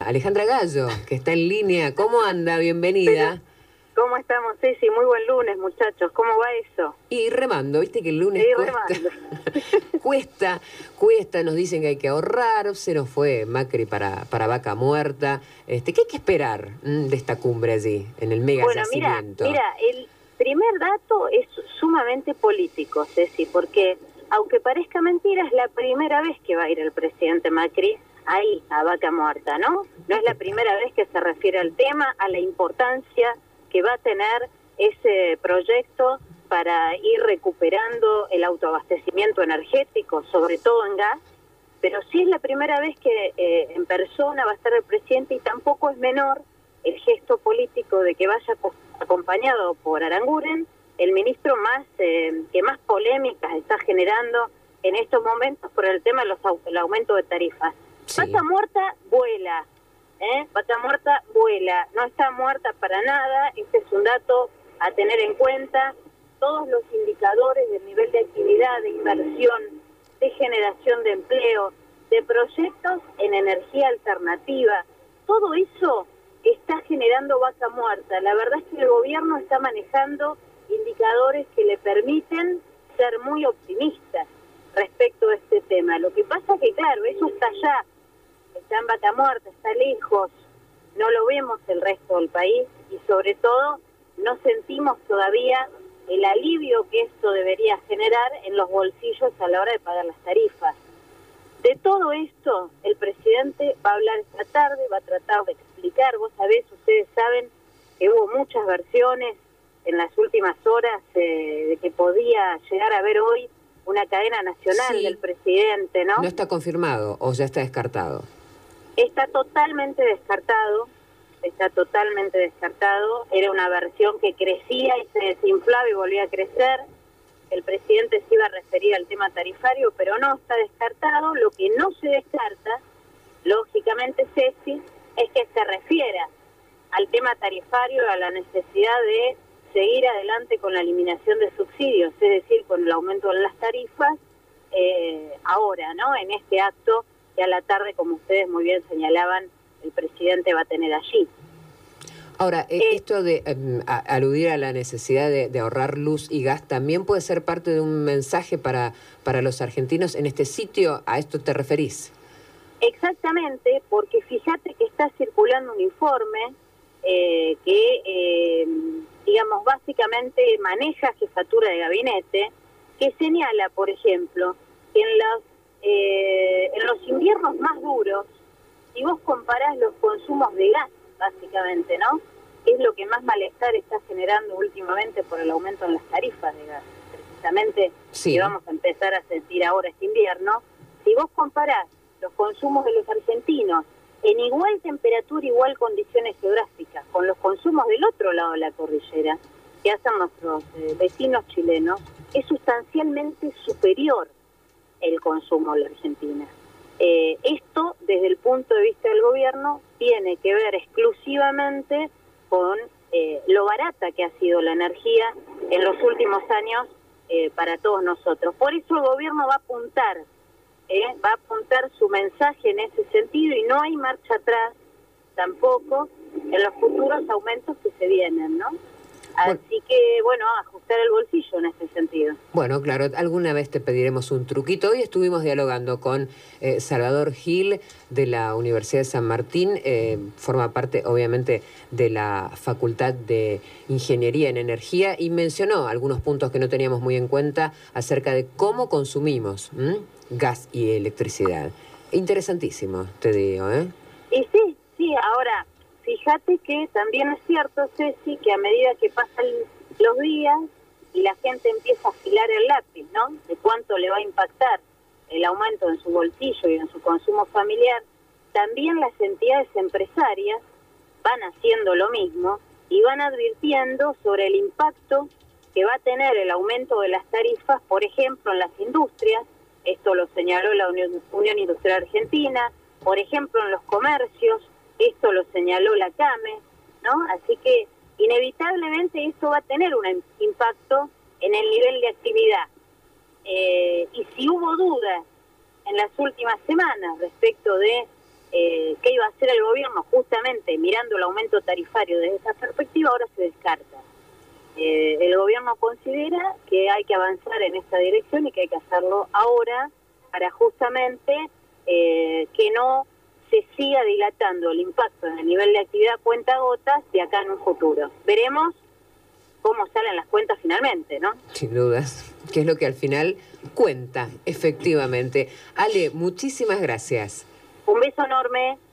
Alejandra Gallo, que está en línea. ¿Cómo anda? Bienvenida. ¿Cómo estamos, Ceci? Muy buen lunes, muchachos. ¿Cómo va eso? Y remando, viste que el lunes cuesta, nos dicen que hay que ahorrar, se nos fue Macri para Vaca Muerta. ¿Qué hay que esperar de esta cumbre allí, en el mega yacimiento? Mira, el primer dato es sumamente político, Ceci, porque aunque parezca mentira, es la primera vez que va a ir el presidente Macri ahí, a Vaca Muerta, ¿no? No es la primera vez que se refiere al tema, a la importancia que va a tener ese proyecto para ir recuperando el autoabastecimiento energético, sobre todo en gas, pero sí es la primera vez que en persona va a estar el presidente, y tampoco es menor el gesto político de que vaya acompañado por Aranguren, el ministro que más polémicas está generando en estos momentos por el tema de el aumento de tarifas. Sí. Vaca Muerta vuela. Vaca Muerta vuela, no está muerta para nada. Este es un dato a tener en cuenta. Todos los indicadores del nivel de actividad, de inversión, de generación de empleo, de proyectos en energía alternativa, todo eso está generando Vaca Muerta. La verdad es que el gobierno está manejando indicadores que le permiten ser muy optimistas respecto a este tema. Lo que pasa es que, claro, eso está allá. Está en Vaca Muerta, está lejos, no lo vemos el resto del país, y sobre todo no sentimos todavía el alivio que esto debería generar en los bolsillos a la hora de pagar las tarifas. De todo esto, el presidente va a hablar esta tarde, va a tratar de explicar. Ustedes saben que hubo muchas versiones en las últimas horas de que podía llegar a haber hoy una cadena nacional del presidente, ¿no? ¿No está confirmado o ya está descartado? Está totalmente descartado, era una versión que crecía y se desinflaba y volvía a crecer. El presidente se iba a referir al tema tarifario, pero no está descartado. Lo que no se descarta, lógicamente, Ceci, es que se refiera al tema tarifario, a la necesidad de seguir adelante con la eliminación de subsidios, es decir, con el aumento de las tarifas, ahora, ¿no? En este acto que a la tarde, como ustedes muy bien señalaban, el presidente va a tener allí. Ahora, esto de aludir a la necesidad de ahorrar luz y gas, ¿también puede ser parte de un mensaje para los argentinos en este sitio? ¿A esto te referís? Exactamente, porque fíjate que está circulando un informe que, digamos, básicamente maneja jefatura de gabinete, que señala, por ejemplo, que en los inviernos más duros, si vos comparás los consumos de gas, básicamente, ¿no? Es lo que más malestar está generando últimamente por el aumento en las tarifas de gas, precisamente, que vamos a empezar a sentir ahora este invierno. Si vos comparás los consumos de los argentinos en igual temperatura, igual condiciones geográficas, con los consumos del otro lado de la cordillera, que hacen nuestros vecinos chilenos, es sustancialmente superior el consumo de la Argentina. Esto, desde el punto de vista del gobierno, tiene que ver exclusivamente con lo barata que ha sido la energía en los últimos años para todos nosotros. Por eso el gobierno va a apuntar su mensaje en ese sentido, y no hay marcha atrás tampoco en los futuros aumentos que se vienen, ¿no? Así que, bueno, ajustar el bolsillo en ese sentido. Bueno, claro, alguna vez te pediremos un truquito. Hoy estuvimos dialogando con Salvador Gil de la Universidad de San Martín, forma parte, obviamente, de la Facultad de Ingeniería en Energía, y mencionó algunos puntos que no teníamos muy en cuenta acerca de cómo consumimos gas y electricidad. Interesantísimo, te digo, ¿eh? Y sí, ahora, fíjate que también es cierto, Ceci, que a medida que pasan los días y la gente empieza a afilar el lápiz, ¿no?, de cuánto le va a impactar el aumento en su bolsillo y en su consumo familiar, también las entidades empresarias van haciendo lo mismo y van advirtiendo sobre el impacto que va a tener el aumento de las tarifas, por ejemplo, en las industrias. Esto lo señaló la Unión Industrial Argentina, por ejemplo, en los comercios. Esto lo señaló la CAME, ¿no? Así que inevitablemente esto va a tener un impacto en el nivel de actividad. Y si hubo dudas en las últimas semanas respecto de qué iba a hacer el gobierno justamente mirando el aumento tarifario desde esa perspectiva, ahora se descarta. El gobierno considera que hay que avanzar en esta dirección y que hay que hacerlo ahora para justamente que no se siga dilatando el impacto en el nivel de actividad cuentagotas de acá en un futuro. Veremos cómo salen las cuentas finalmente, ¿no? Sin dudas, que es lo que al final cuenta, efectivamente. Ale, muchísimas gracias. Un beso enorme.